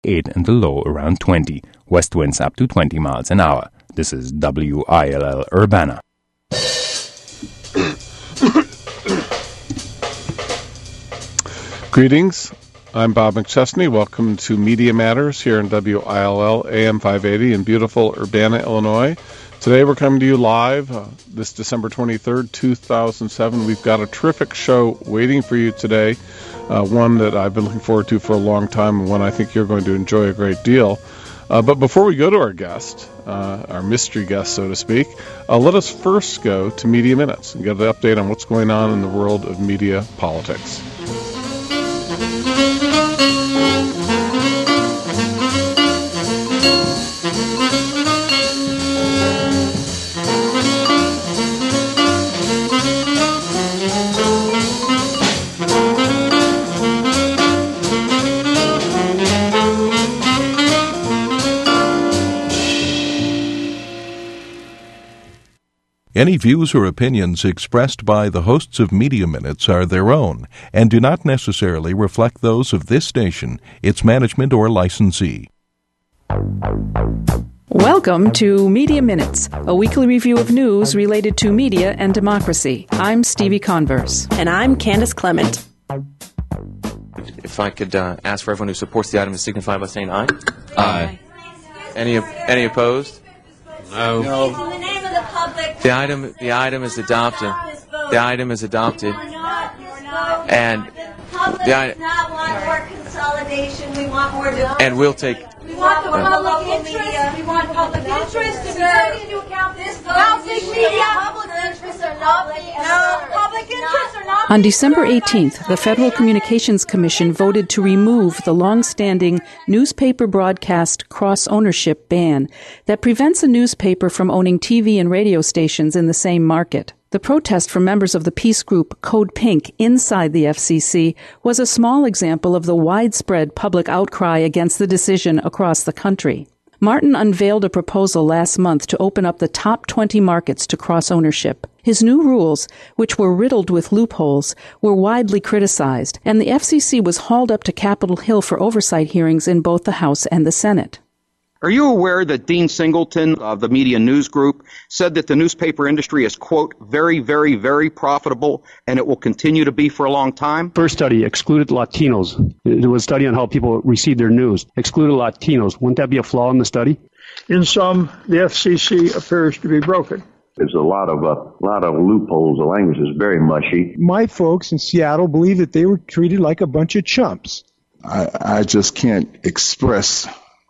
8 and the low around 20. West winds up to 20 miles an hour. This is WILL Urbana. Greetings. I'm Bob McChesney. Welcome to Media Matters here in WILL AM 580 in beautiful Urbana, Illinois. Today we're coming to you live this December 23rd, 2007. We've got a terrific show waiting for you today, one that I've been looking forward to for a long time and one I think you're going to enjoy a great deal. But before we go to our guest, our mystery guest, so to speak, let us first go to Media Minutes and get an update on what's going on in the world of media politics. Any views or opinions expressed by the hosts of Media Minutes are their own and do not necessarily reflect those of this station, its management, or licensee. Welcome to Media Minutes, a weekly review of news related to media and democracy. I'm Stevie Converse. And I'm Candace Clement. If I could ask for everyone who supports the item to signify by saying aye. Aye. Any opposed? No. The item is adopted. The item is adopted. And the item. Not want more consolidation. We want more development. And we'll take. We want the public interest. We want public interest to be taken into account. This vote media. Public interests are not public interests are not. On December 18th, the Federal Communications Commission voted to remove the long-standing newspaper broadcast cross-ownership ban that prevents a newspaper from owning TV and radio stations in the same market. The protest from members of the peace group Code Pink inside the FCC was a small example of the widespread public outcry against the decision across the country. Martin unveiled a proposal last month to open up the top 20 markets to cross-ownership. His new rules, which were riddled with loopholes, were widely criticized, and the FCC was hauled up to Capitol Hill for oversight hearings in both the House and the Senate. Are you aware that Dean Singleton of the Media News Group said that the newspaper industry is, quote, very, very, very profitable and it will continue to be for a long time? First study excluded Latinos. It was a study on how people receive their news. Excluded Latinos. Wouldn't that be a flaw in the study? In sum, the FCC appears to be broken. There's a lot of loopholes. The language is very mushy. My folks in Seattle believe that they were treated like a bunch of chumps. I just can't express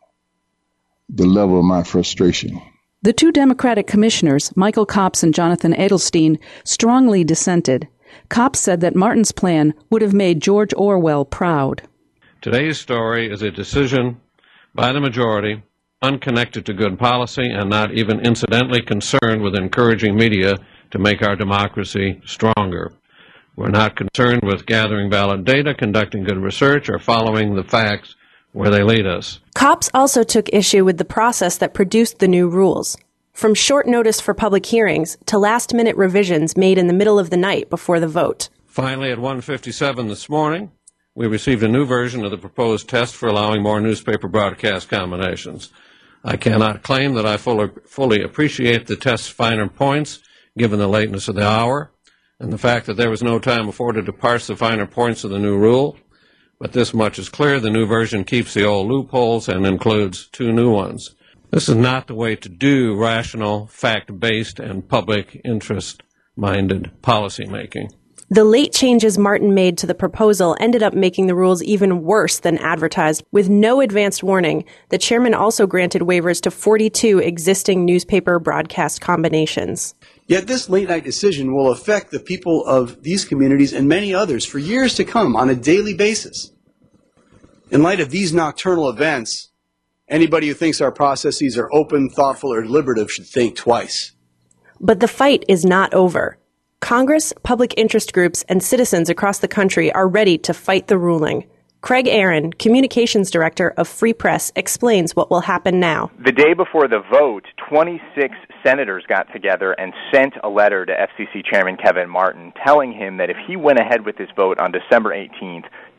the level of my frustration. The two Democratic commissioners, Michael Copps and Jonathan Edelstein, strongly dissented. Copps said that Martin's plan would have made George Orwell proud. Today's story is a decision by the majority, unconnected to good policy and not even incidentally concerned with encouraging media to make our democracy stronger. We're not concerned with gathering valid data, conducting good research, or following the facts where they lead us. Copps also took issue with the process that produced the new rules. From short notice for public hearings to last-minute revisions made in the middle of the night before the vote. Finally, at 1:57 this morning, we received a new version of the proposed test for allowing more newspaper broadcast combinations. I cannot claim that I fully appreciate the test's finer points, given the lateness of the hour, and the fact that there was no time afforded to parse the finer points of the new rule. But this much is clear: the new version keeps the old loopholes and includes two new ones. This is not the way to do rational, fact-based, and public interest-minded policymaking. The late changes Martin made to the proposal ended up making the rules even worse than advertised. With no advanced warning, the chairman also granted waivers to 42 existing newspaper broadcast combinations. Yet this late-night decision will affect the people of these communities and many others for years to come on a daily basis. In light of these nocturnal events, anybody who thinks our processes are open, thoughtful, or deliberative should think twice. But the fight is not over. Congress, public interest groups, and citizens across the country are ready to fight the ruling. Craig Aaron, Communications Director of Free Press, explains what will happen now. The day before the vote, 26 senators got together and sent a letter to FCC Chairman Kevin Martin telling him that if he went ahead with this vote on December 18th,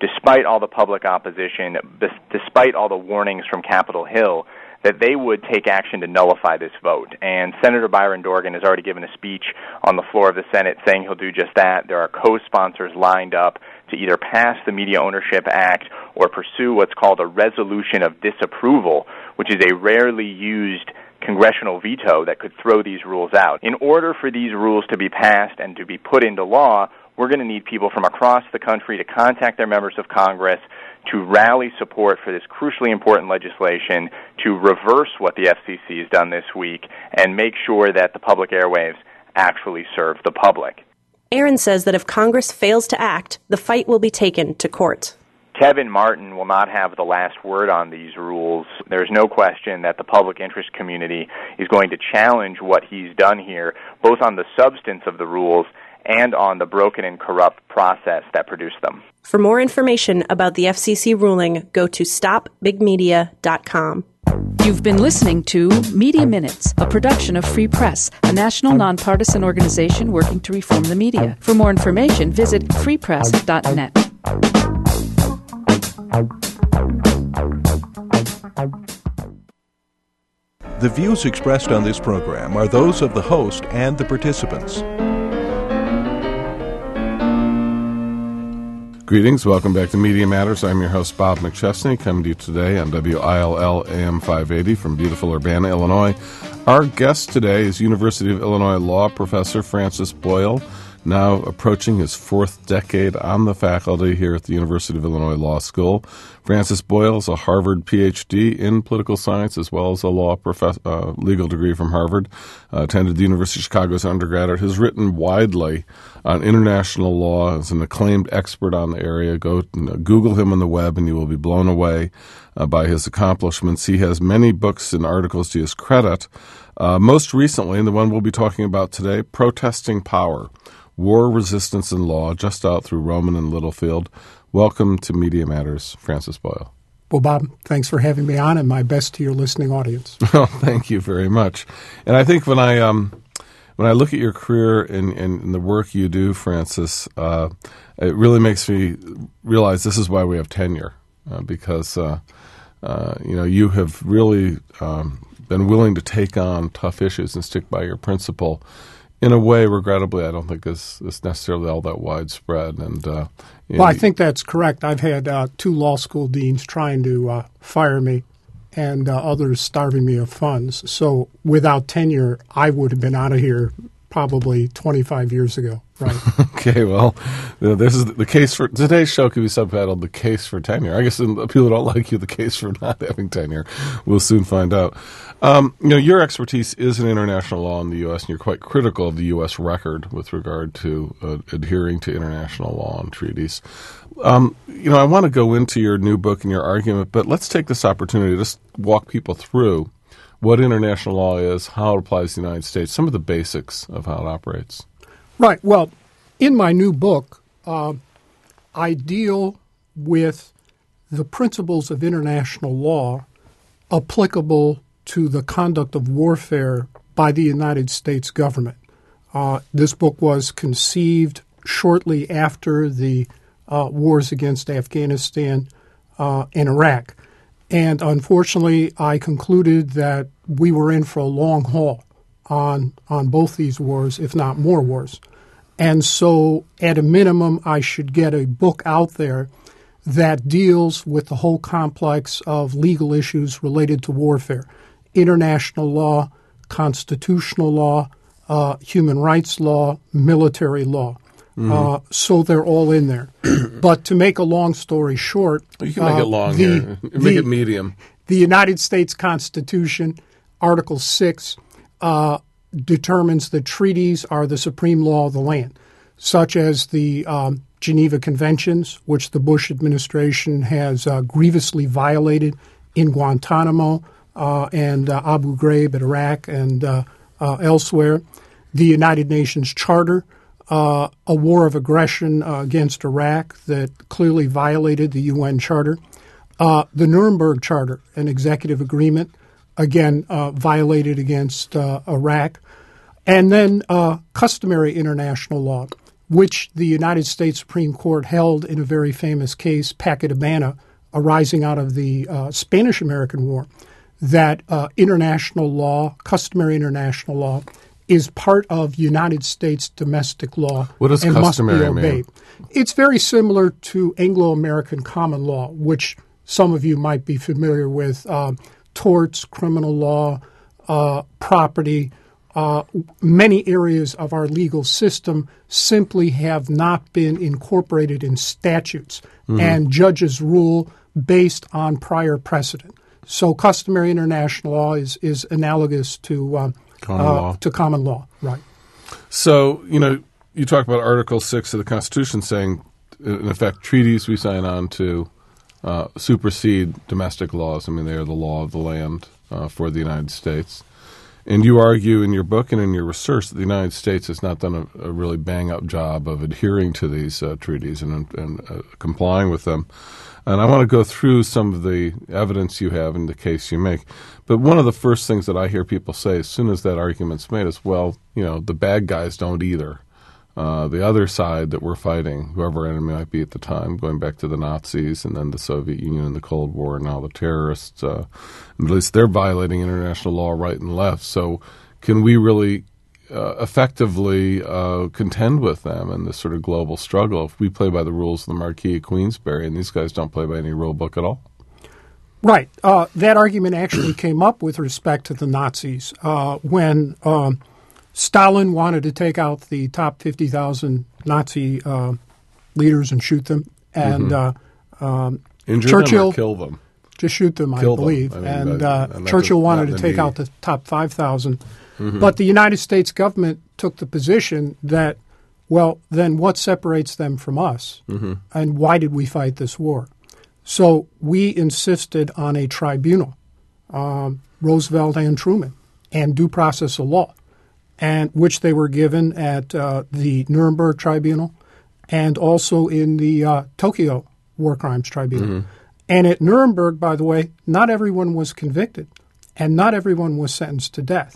despite all the public opposition, despite all the warnings from Capitol Hill, that they would take action to nullify this vote. And Senator Byron Dorgan has already given a speech on the floor of the Senate saying he'll do just that. There are co-sponsors lined up to either pass the Media Ownership Act or pursue what's called a resolution of disapproval, which is a rarely used congressional veto that could throw these rules out. In order for these rules to be passed and to be put into law, we're going to need people from across the country to contact their members of Congress to rally support for this crucially important legislation, to reverse what the FCC has done this week, and make sure that the public airwaves actually serve the public. Aaron says that if Congress fails to act, the fight will be taken to court. Kevin Martin will not have the last word on these rules. There's no question that the public interest community is going to challenge what he's done here, both on the substance of the rules and on the broken and corrupt process that produced them. For more information about the FCC ruling, go to stopbigmedia.com. You've been listening to Media Minutes, a production of Free Press, a national nonpartisan organization working to reform the media. For more information, visit freepress.net. The views expressed on this program are those of the host and the participants. Greetings. Welcome back to Media Matters. I'm your host, Bob McChesney, coming to you today on WILL AM 580 from beautiful Urbana, Illinois. Our guest today is University of Illinois law professor Francis Boyle, now approaching his fourth decade on the faculty here at the University of Illinois Law School. Francis Boyle is a Harvard Ph.D. in political science as well as a legal degree from Harvard. Attended the University of Chicago as an undergraduate. Has written widely on international law. Is an acclaimed expert on the area. Go Google him on the web and you will be blown away by his accomplishments. He has many books and articles to his credit. Most recently, and the one we'll be talking about today, Protesting Power, War, Resistance, and Law, just out through Rowman and Littlefield. Welcome to Media Matters, Francis Boyle. Well, Bob, thanks for having me on, and my best to your listening audience. Well, thank you very much. And I think when I look at your career and the work you do, Francis, it really makes me realize this is why we have tenure, because you have really been willing to take on tough issues and stick by your principle. In a way, regrettably, I don't think is necessarily all that widespread. And well, I think that's correct. I've had two law school deans trying to fire me and others starving me of funds. So without tenure, I would have been out of here probably 25 years ago. Right. Okay, well, this is the case for today's show could be subtitled "The Case for Tenure." I guess people who don't like you, the case for not having tenure. We'll soon find out. Your expertise is in international law in the U.S., and you're quite critical of the U.S. record with regard to adhering to international law and treaties. I want to go into your new book and your argument, but let's take this opportunity to just walk people through what international law is, how it applies to the United States, some of the basics of how it operates. Right. Well, in my new book, I deal with the principles of international law applicable to the conduct of warfare by the United States government. This book was conceived shortly after the wars against Afghanistan and Iraq. And unfortunately, I concluded that we were in for a long haul on both these wars, if not more wars. And so, at a minimum, I should get a book out there that deals with the whole complex of legal issues related to warfare. International law, constitutional law, human rights law, military law. Mm-hmm. So they're all in there. But to make a long story short... You can make it long here. Make it medium. The United States Constitution, Article 6, determines that treaties are the supreme law of the land, such as the Geneva Conventions, which the Bush administration has grievously violated in Guantanamo and Abu Ghraib at Iraq and elsewhere. The United Nations Charter, a war of aggression against Iraq that clearly violated the UN Charter. The Nuremberg Charter, an executive agreement, again, violated against Iraq. And then customary international law, which the United States Supreme Court held in a very famous case, Packet Habana, arising out of the Spanish-American War, that international law, customary international law, is part of United States domestic law and must be obeyed. It's very similar to Anglo-American common law, which some of you might be familiar with, torts, criminal law, property. Many areas of our legal system simply have not been incorporated in statutes, and judges rule based on prior precedent. So customary international law is analogous to common law, right? So, you talk about Article 6 of the Constitution saying, in effect, treaties we sign on to supersede domestic laws. I mean, they are the law of the land for the United States. And you argue in your book and in your research that the United States has not done a really bang-up job of adhering to these treaties and complying with them. And I want to go through some of the evidence you have in the case you make. But one of the first things that I hear people say as soon as that argument's made is, well, the bad guys don't either. The other side that we're fighting, whoever enemy might be at the time, going back to the Nazis and then the Soviet Union in the Cold War and now the terrorists, at least they're violating international law right and left. So can we really effectively contend with them in this sort of global struggle if we play by the rules of the Marquis of Queensberry and these guys don't play by any rule book at all? Right. That argument actually came up with respect to the Nazis when Stalin wanted to take out the top 50,000 Nazi leaders and shoot them, and injure Churchill them or kill them. Just shoot them, kill I believe. Them. And Churchill wanted to take out the top 5,000. But the United States government took the position that, well, then what separates them from us? And why did we fight this war? So we insisted on a tribunal, Roosevelt and Truman, and due process of law, and which they were given at the Nuremberg Tribunal and also in the Tokyo War Crimes Tribunal. And at Nuremberg, by the way, not everyone was convicted, and not everyone was sentenced to death.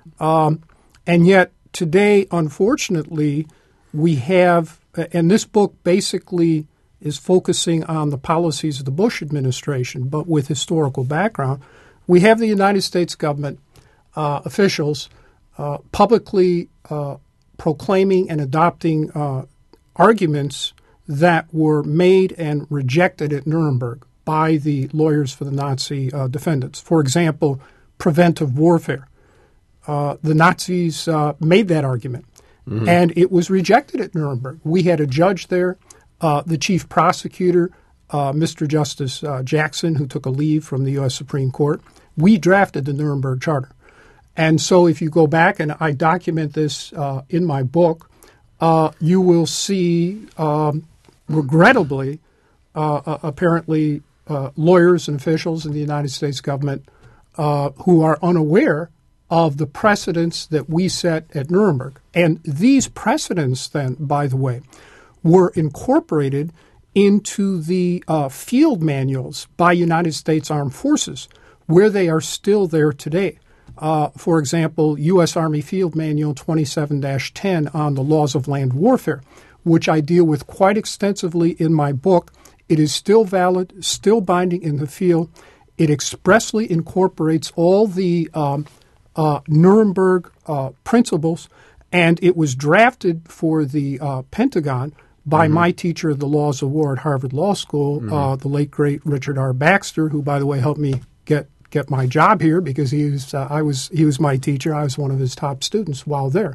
And yet today, unfortunately, we have, and this book basically is focusing on the policies of the Bush administration, but with historical background, we have the United States government officials publicly proclaiming and adopting arguments that were made and rejected at Nuremberg by the lawyers for the Nazi defendants. For example, preventive warfare. The Nazis made that argument, and it was rejected at Nuremberg. We had a judge there, the chief prosecutor, Mr. Justice Jackson, who took a leave from the U.S. Supreme Court. We drafted the Nuremberg Charter. And so if you go back, and I document this in my book, you will see, regrettably, apparently lawyers and officials in the United States government who are unaware of the precedents that we set at Nuremberg. And these precedents then, by the way, were incorporated into the field manuals by United States Armed Forces, where they are still there today. For example, U.S. Army Field Manual 27-10 on the laws of land warfare, which I deal with quite extensively in my book. It is still valid, still binding in the field. It expressly incorporates all the Nuremberg principles, and it was drafted for the Pentagon by my teacher of the laws of war at Harvard Law School, the late, great Richard R. Baxter, who, by the way, helped me get my job here because he was my teacher. I was one of his top students while there.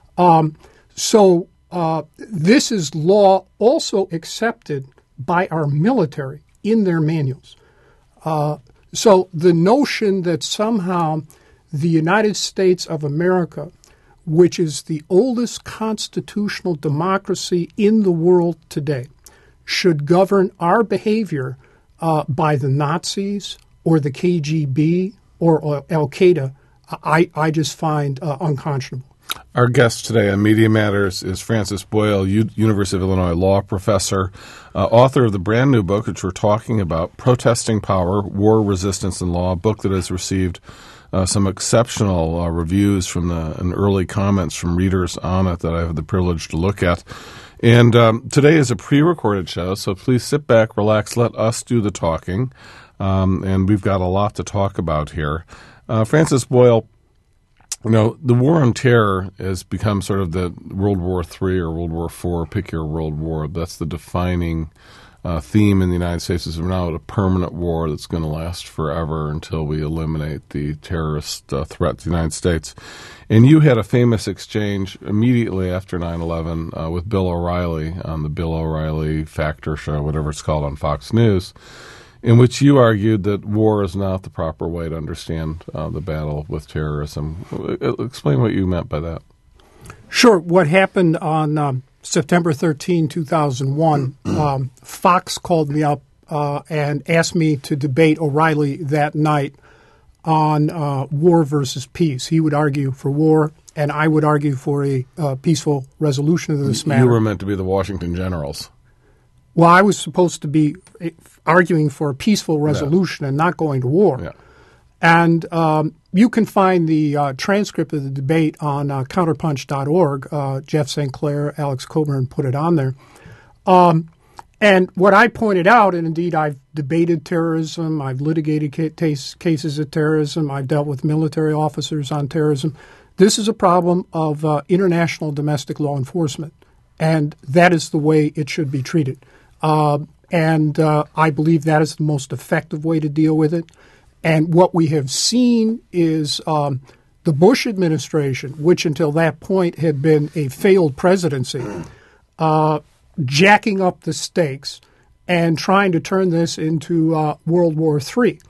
So this is law also accepted by our military in their manuals. So the notion that somehow the United States of America, which is the oldest constitutional democracy in the world today, should govern our behavior by the Nazis or the KGB or Al-Qaeda, I just find unconscionable. Our guest today on Media Matters is Francis Boyle, University of Illinois law professor, author of the brand new book, which we're talking about, Protesting Power, War, Resistance, and Law, a book that has received some exceptional reviews and early comments from readers on it that I have the privilege to look at. And today is a pre-recorded show, so please sit back, relax, let us do the talking. And we've got a lot to talk about here. Francis Boyle, the war on terror has become sort of the World War III or World War IV, pick your world war. That's the defining theme in the United States, is we're now at a permanent war that's going to last forever until we eliminate the terrorist threat to the United States. And you had a famous exchange immediately after 9/11 with Bill O'Reilly on the Bill O'Reilly Factor show, whatever it's called, on Fox News, in which you argued that war is not the proper way to understand the battle with terrorism. Explain what you meant by that. Sure. What happened on September 13, 2001, Fox called me up and asked me to debate O'Reilly that night on war versus peace. He would argue for war, and I would argue for a peaceful resolution of this matter. You were meant to be the Washington Generals. Well, I was supposed to be arguing for a peaceful resolution and not going to war. Yeah. And you can find the transcript of the debate on counterpunch.org. Jeff St. Clair, Alex Coburn put it on there. And what I pointed out, and indeed I've debated terrorism, I've litigated cases of terrorism, I've dealt with military officers on terrorism. This is a problem of international domestic law enforcement, and that is the way it should be treated. And I believe that is the most effective way to deal with it. And what we have seen is the Bush administration, which until that point had been a failed presidency, jacking up the stakes and trying to turn this into World War III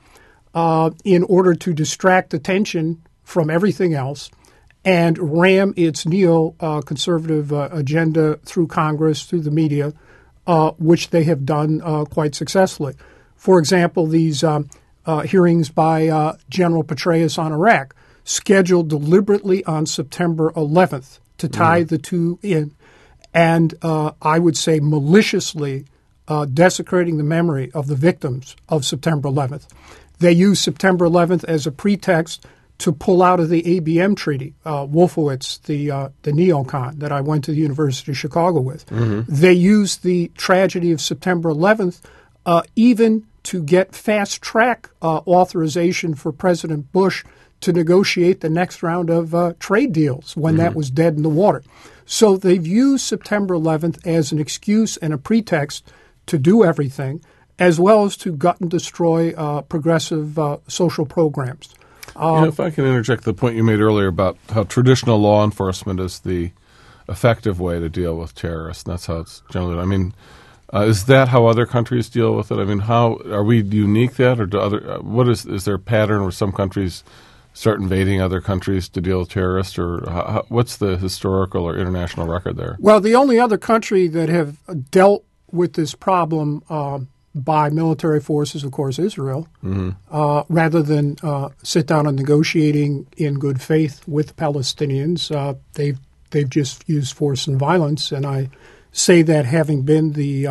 in order to distract attention from everything else and ram its neo-conservative agenda through Congress, through the media, which they have done quite successfully. For example, these hearings by General Petraeus on Iraq, scheduled deliberately on September 11th to tie the two in, and I would say maliciously desecrating the memory of the victims of September 11th. They used September 11th as a pretext to pull out of the ABM treaty, Wolfowitz, the neocon that I went to the University of Chicago with. They used the tragedy of September 11th even to get fast-track authorization for President Bush to negotiate the next round of trade deals when that was dead in the water. So they've used September 11th as an excuse and a pretext to do everything, as well as to gut and destroy progressive social programs. If I can interject the point you made earlier about how traditional law enforcement is the effective way to deal with terrorists, and that's how it's generally done. I mean, is that how other countries deal with it? I mean, how are we unique that, or do other? Is there a pattern where some countries start invading other countries to deal with terrorists, or what's the historical or international record there? Well, the only other country that have dealt with this problem by military forces, of course, Israel, rather than sit down and negotiating in good faith with Palestinians. They've just used force and violence, and I say that having been the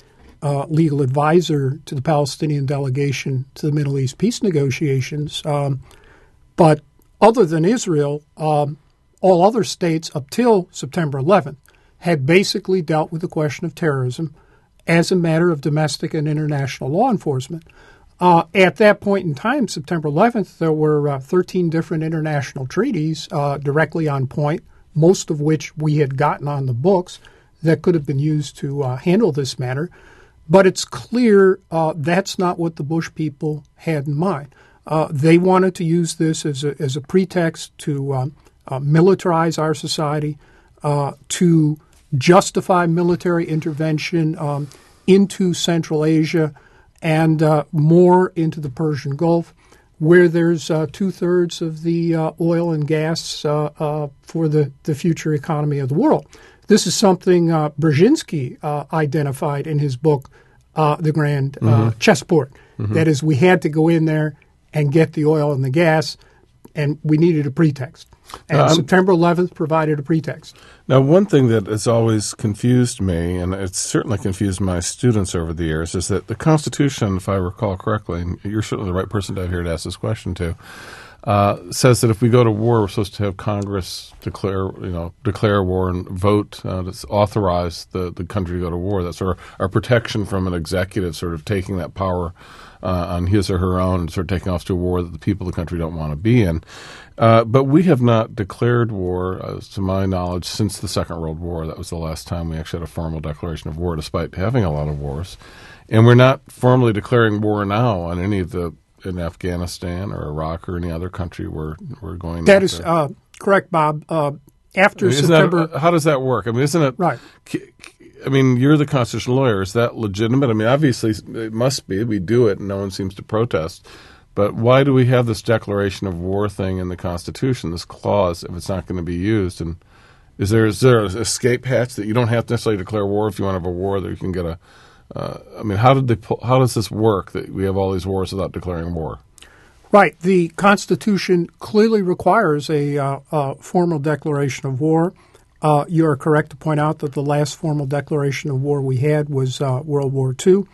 legal advisor to the Palestinian delegation to the Middle East peace negotiations. But other than Israel, all other states up till September 11th had basically dealt with the question of terrorism as a matter of domestic and international law enforcement. At that point in time, September 11th, there were 13 different international treaties directly on point, most of which we had gotten on the books that could have been used to handle this matter. But it's clear that's not what the Bush people had in mind. They wanted to use this as a pretext to militarize our society, to justify military intervention into Central Asia and more into the Persian Gulf, where there's 2/3 of the oil and gas for the future economy of the world. This is something Brzezinski identified in his book, The Grand Chessboard. That is, we had to go in there and get the oil and the gas and we needed a pretext. And September 11th provided a pretext. Now, one thing that has always confused me, and it's certainly confused my students over the years, is that the Constitution, if I recall correctly, and you're certainly the right person to have here to ask this question to, says that if we go to war, we're supposed to have Congress declare war and vote to authorize the country to go to war. That's our protection from an executive sort of taking that power on his or her own and sort of taking off to a war that the people of the country don't want to be in. But we have not declared war, to my knowledge, since the Second World War. That was the last time we actually had a formal declaration of war, despite having a lot of wars. And we're not formally declaring war now on any of in Afghanistan or Iraq or any other country we're going. That is correct, Bob. After September, how does that work? I mean, isn't it right? I mean, you're the constitutional lawyer. Is that legitimate? I mean, obviously it must be. We do it, and no one seems to protest. But why do we have this declaration of war thing in the Constitution, this clause, if it's not going to be used? And is there an escape hatch that you don't have to necessarily declare war if you want to have a war, that you can get I mean, how does this work that we have all these wars without declaring war? Right. The Constitution clearly requires a formal declaration of war. You are correct to point out that the last formal declaration of war we had was World War II.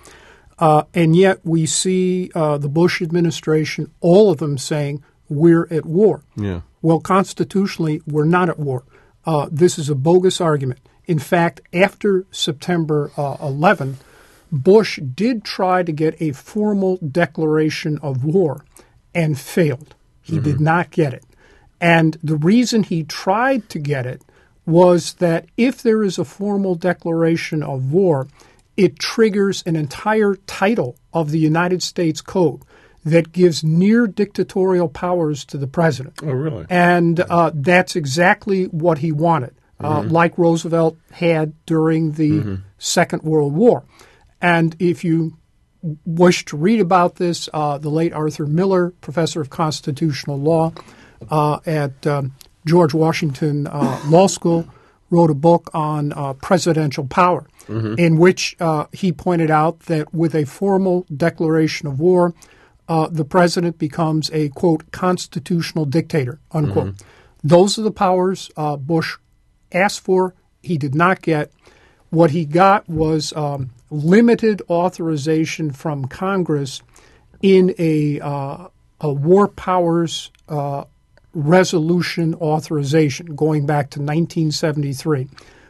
And yet we see the Bush administration, all of them saying, we're at war. Yeah. Well, constitutionally, we're not at war. This is a bogus argument. In fact, after September 11, Bush did try to get a formal declaration of war and failed. He did not get it. And the reason he tried to get it was that if there is a formal declaration of war, it triggers an entire title of the United States Code that gives near dictatorial powers to the president. Oh, really? And that's exactly what he wanted, like Roosevelt had during the Second World War. And if you wish to read about this, the late Arthur Miller, professor of constitutional law at George Washington Law School, wrote a book on presidential power, in which he pointed out that with a formal declaration of war, the president becomes a, quote, constitutional dictator, unquote. Those are the powers Bush asked for. He did not get. What he got was limited authorization from Congress in a war powers resolution authorization going back to 1973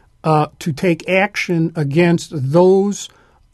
to take action against those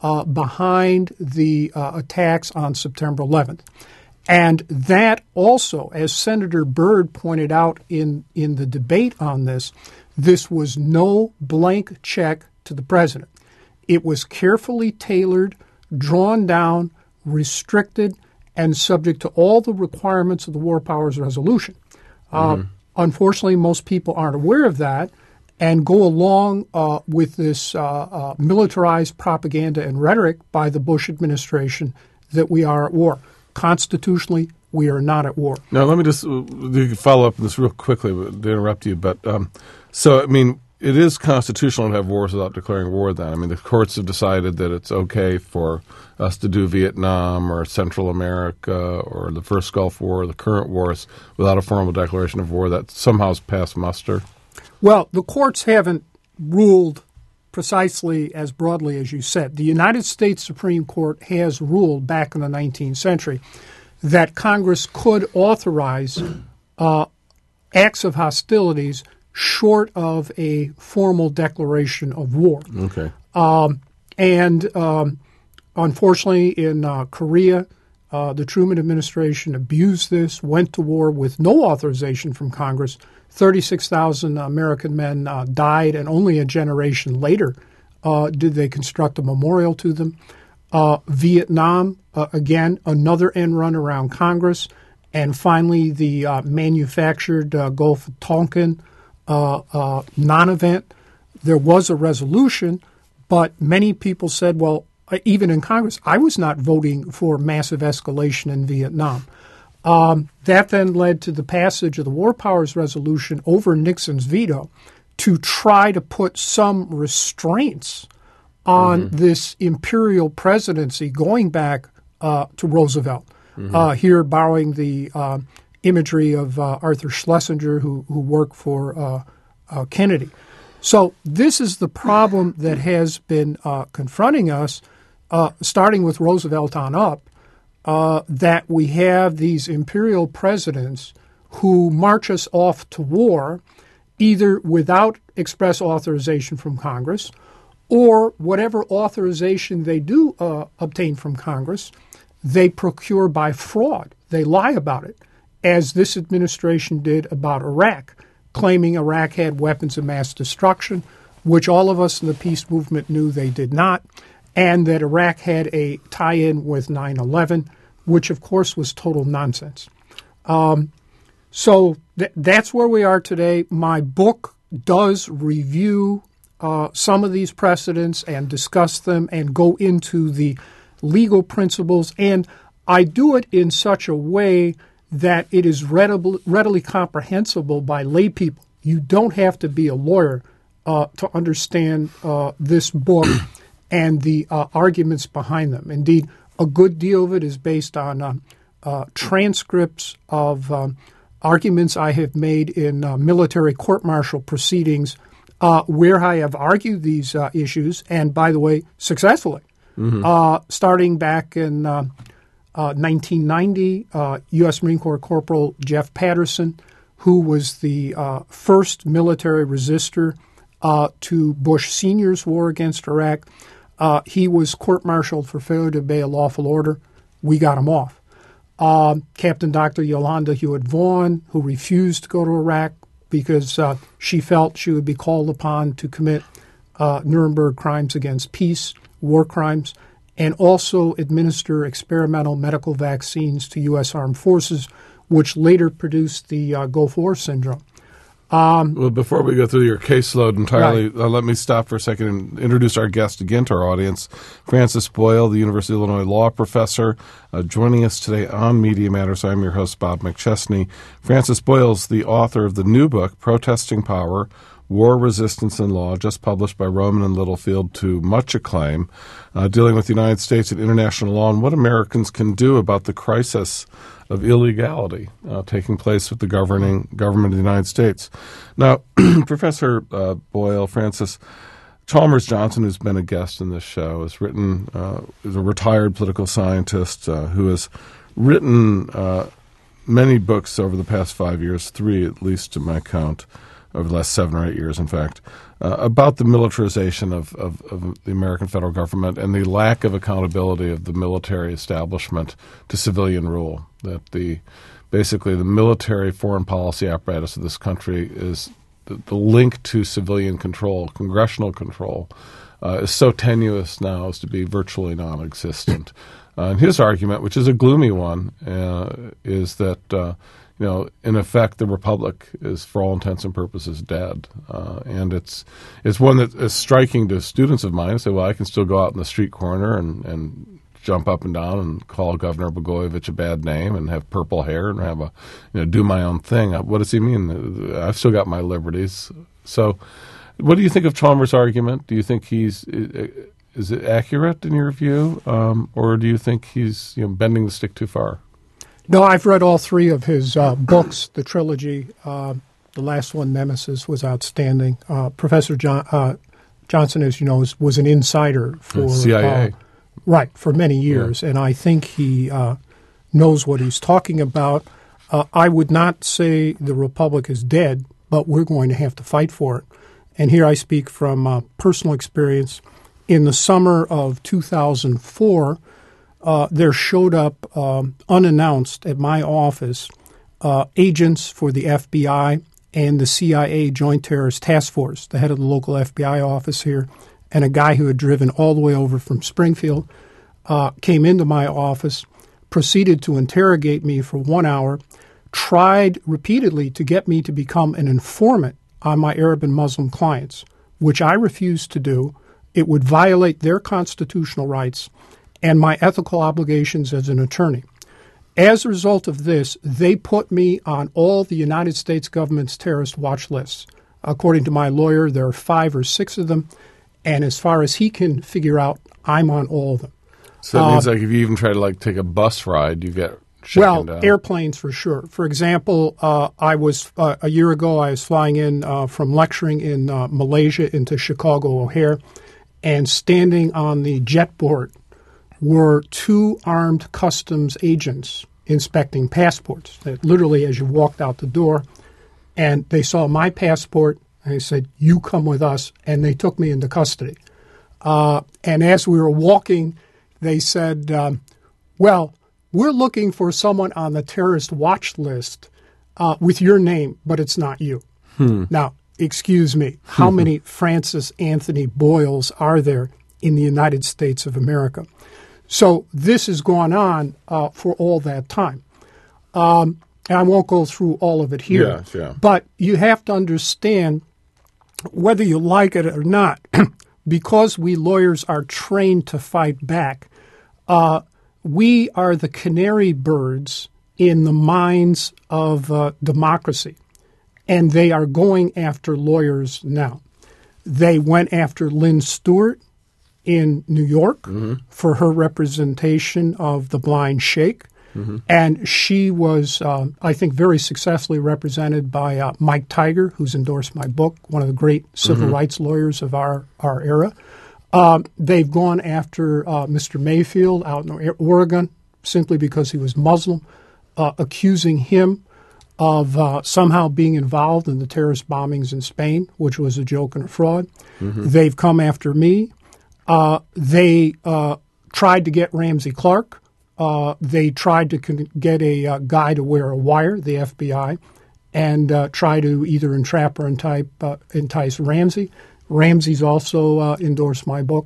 behind the attacks on September 11th. And that also, as Senator Byrd pointed out in the debate on this was no blank check to the president. It was carefully tailored, drawn down, restricted, and subject to all the requirements of the War Powers Resolution. Unfortunately, most people aren't aware of that and go along with this militarized propaganda and rhetoric by the Bush administration that we are at war. Constitutionally, we are not at war. Now, let me just follow up on this real quickly to interrupt you. But so, I mean, it is constitutional to have wars without declaring war then. I mean, the courts have decided that it's okay for us to do Vietnam or Central America or the first Gulf War or the current wars without a formal declaration of war. That somehow has passed muster. Well, the courts haven't ruled precisely as broadly as you said. The United States Supreme Court has ruled back in the 19th century that Congress could authorize acts of hostilities short of a formal declaration of war. Okay. Unfortunately, in Korea, the Truman administration abused this, went to war with no authorization from Congress. 36,000 American men died, and only a generation later did they construct a memorial to them. Vietnam, again, another end run around Congress. And finally, the manufactured Gulf of Tonkin non-event. There was a resolution, but many people said, well, even in Congress, I was not voting for massive escalation in Vietnam. That then led to the passage of the War Powers Resolution over Nixon's veto to try to put some restraints on this imperial presidency going back to Roosevelt. Here borrowing the imagery of Arthur Schlesinger, who worked for Kennedy. So this is the problem that has been confronting us, starting with Roosevelt on up, that we have these imperial presidents who march us off to war either without express authorization from Congress or whatever authorization they do obtain from Congress, they procure by fraud. They lie about it, as this administration did about Iraq, claiming Iraq had weapons of mass destruction, which all of us in the peace movement knew they did not, and that Iraq had a tie-in with 9/11, which of course was total nonsense. So that's where we are today. My book does review some of these precedents and discuss them and go into the legal principles, and I do it in such a way that it is readily comprehensible by lay people. You don't have to be a lawyer to understand this book and the arguments behind them. Indeed, a good deal of it is based on transcripts of arguments I have made in military court-martial proceedings where I have argued these issues, and by the way, successfully. Starting back in 1990, U.S. Marine Corps Corporal Jeff Patterson, who was the first military resistor to Bush Sr.'s war against Iraq, he was court-martialed for failure to obey a lawful order. We got him off. Captain Dr. Yolanda Hewitt Vaughn, who refused to go to Iraq because she felt she would be called upon to commit Nuremberg crimes against peace, war crimes, and also administer experimental medical vaccines to U.S. Armed Forces, which later produced the Gulf War syndrome. Well, before we go through your caseload entirely, let me stop for a second and introduce our guest again to our audience. Francis Boyle, the University of Illinois law professor, joining us today on Media Matters. I'm your host, Bob McChesney. Francis Boyle is the author of the new book, Protesting Power, War, Resistance, and Law, just published by Rowman and Littlefield to much acclaim, dealing with the United States and international law and what Americans can do about the crisis of illegality taking place with the governing government of the United States. Now, Professor Boyle, Francis, Chalmers Johnson, who's been a guest in this show, has written, is a retired political scientist who has written many books over the past 5 years, 3 at least to my count, over the last 7 or 8 years, in fact, about the militarization of the American federal government and the lack of accountability of the military establishment to civilian rule. That basically the military foreign policy apparatus of this country is the link to civilian control, congressional control, is so tenuous now as to be virtually non-existent. And his argument, which is a gloomy one, is that in effect, the republic is, for all intents and purposes, dead. And it's one that is striking to students of mine. Say, well, I can still go out in the street corner and jump up and down and call Governor Blagojevich a bad name and have purple hair and have do my own thing. What does he mean? I've still got my liberties. So, what do you think of Chalmers' argument? Do you think is it accurate in your view, or do you think he's bending the stick too far? No, I've read all 3 of his books, the trilogy. The last one, Nemesis, was outstanding. Professor Johnson, as you know, was an insider for CIA. For many years, and I think he knows what he's talking about. I would not say the republic is dead, but we're going to have to fight for it. And here I speak from personal experience. In the summer of 2004, there showed up unannounced at my office agents for the FBI and the CIA Joint Terrorist Task Force, the head of the local FBI office here, and a guy who had driven all the way over from Springfield, came into my office, proceeded to interrogate me for 1 hour, tried repeatedly to get me to become an informant on my Arab and Muslim clients, which I refused to do. It would violate their constitutional rights and my ethical obligations as an attorney. As a result of this, they put me on all the United States government's terrorist watch lists. According to my lawyer, there are 5 or 6 of them, and as far as he can figure out, I'm on all of them. So that means if you even try to take a bus ride, you get shaken down? Airplanes for sure. For example, I was a year ago. I was flying in from lecturing in Malaysia into Chicago O'Hare, and standing on the jet board were two armed customs agents inspecting passports. That literally, as you walked out the door, and they saw my passport, and they said, "You come with us," and they took me into custody. And as we were walking, they said, "Well, we're looking for someone on the terrorist watch list with your name, but it's not you." Now, excuse me, how many Francis Anthony Boyles are there in the United States of America? So this has gone on for all that time. And I won't go through all of it here. Yeah. But you have to understand, whether you like it or not, because we lawyers are trained to fight back, we are the canary birds in the minds of democracy. And they are going after lawyers now. They went after Lynn Stewart in New York for her representation of the blind sheikh. And she was, I think, very successfully represented by Mike Tiger, who's endorsed my book, one of the great civil rights lawyers of our era. They've gone after Mr. Mayfield out in Oregon simply because he was Muslim, accusing him of somehow being involved in the terrorist bombings in Spain, which was a joke and a fraud. They've come after me. They tried to get Ramsey Clark. They tried to get a guy to wear a wire, the FBI, and try to either entrap or entice Ramsey. Ramsey's also endorsed my book.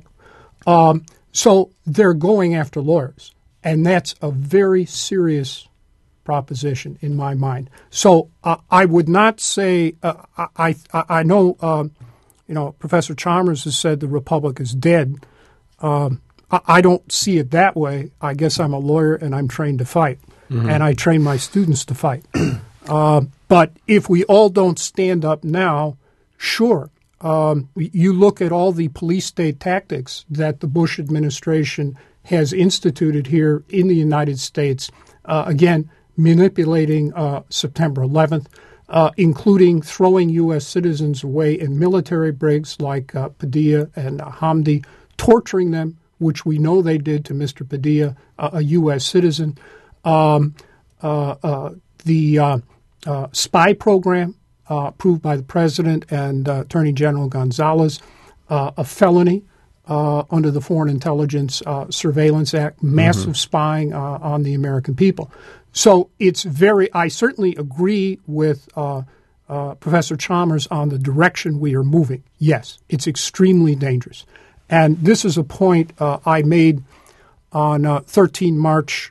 So they're going after lawyers, and that's a very serious proposition in my mind. So I would not say I know Professor Chalmers has said the Republic is dead. I don't see it that way. I guess I'm a lawyer and I'm trained to fight, and I train my students to fight. But if we all don't stand up now, sure. You look at all the police state tactics that the Bush administration has instituted here in the United States, again, manipulating September 11th, including throwing U.S. citizens away in military brigs like Padilla and Hamdi, torturing them, which we know they did to Mr. Padilla, a U.S. citizen. The spy program approved by the President and Attorney General Gonzalez, a felony under the Foreign Intelligence Surveillance Act, massive spying on the American people. So it's I certainly agree with Professor Chalmers on the direction we are moving. Yes, it's extremely dangerous. And this is a point I made on 13 March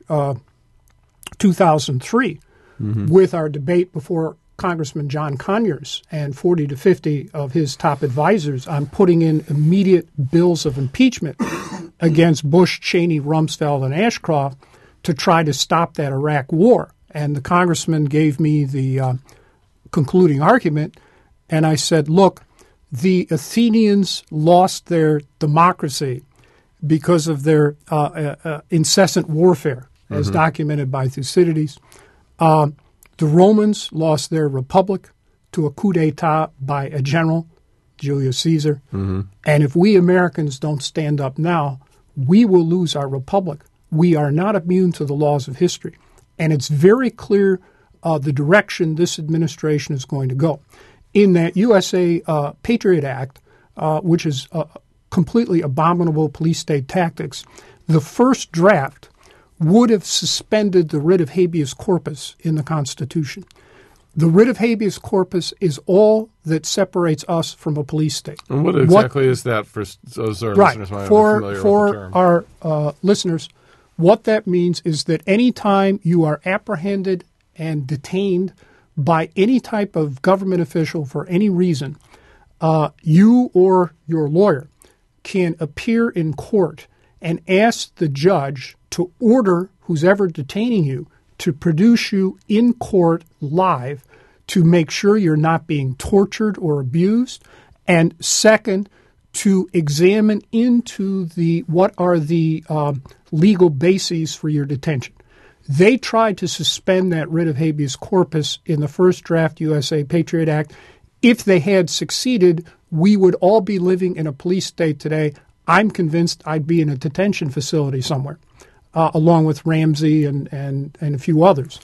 2003 with our debate before Congressman John Conyers and 40 to 50 of his top advisors on putting in immediate bills of impeachment against Bush, Cheney, Rumsfeld, and Ashcroft to try to stop that Iraq war. And the congressman gave me the concluding argument, and I said, look, the Athenians lost their democracy because of their incessant warfare, as documented by Thucydides. The Romans lost their republic to a coup d'etat by a general, Julius Caesar. And if we Americans don't stand up now, we will lose our republic. We are not immune to the laws of history. And it's very clear the direction this administration is going to go. In that USA Patriot Act, which is completely abominable police state tactics, the first draft would have suspended the writ of habeas corpus in the Constitution. The writ of habeas corpus is all that separates us from a police state. And what exactly is that for those our listeners might be familiar with the term? For our listeners, what that means is that any time you are apprehended and detained by any type of government official for any reason, you or your lawyer can appear in court and ask the judge to order who's ever detaining you to produce you in court live to make sure you're not being tortured or abused, and second, to examine into what are the legal bases for your detention. They tried to suspend that writ of habeas corpus in the first draft USA Patriot Act. If they had succeeded, we would all be living in a police state today. I'm convinced I'd be in a detention facility somewhere, along with Ramsey and a few others.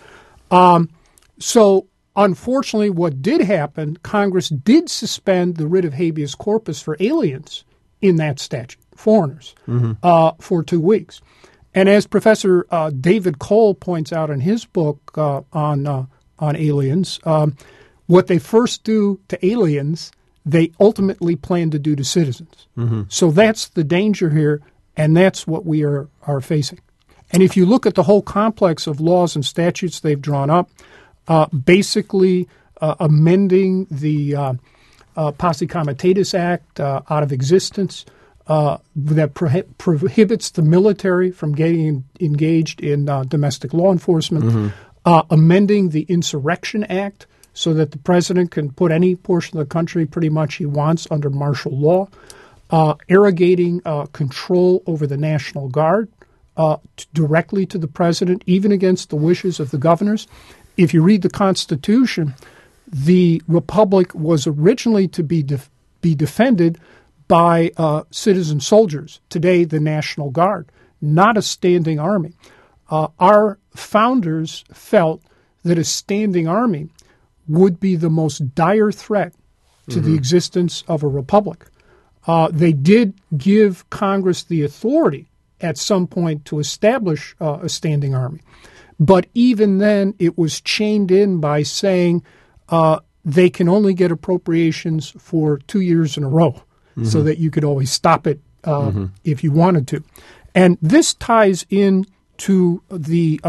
So, unfortunately, what did happen, Congress did suspend the writ of habeas corpus for aliens in that statute, foreigners, for 2 weeks. And as Professor David Cole points out in his book on aliens, what they first do to aliens, they ultimately plan to do to citizens. So that's the danger here, and that's what we are facing. And if you look at the whole complex of laws and statutes they've drawn up, basically amending the Posse Comitatus Act out of existence, that prohibits the military from getting engaged in domestic law enforcement, amending the Insurrection Act so that the president can put any portion of the country pretty much he wants under martial law, arrogating control over the National Guard directly to the president, even against the wishes of the governors. If you read the Constitution, the Republic was originally to be defended by citizen soldiers, today the National Guard, not a standing army. Our founders felt that a standing army would be the most dire threat to the existence of a republic. They did give Congress the authority at some point to establish a standing army. But even then, it was chained in by saying they can only get appropriations for 2 years in a row, so that you could always stop it if you wanted to. And this ties in to the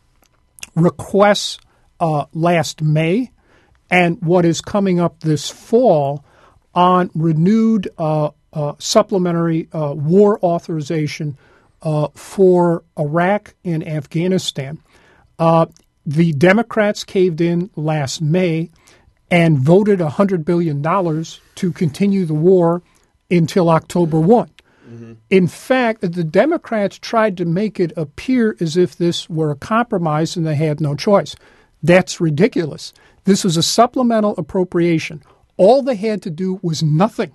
requests last May and what is coming up this fall on renewed supplementary war authorization for Iraq and Afghanistan. The Democrats caved in last May and voted $100 billion to continue the war until October 1. In fact, the Democrats tried to make it appear as if this were a compromise and they had no choice. That's ridiculous. This was a supplemental appropriation. All they had to do was nothing.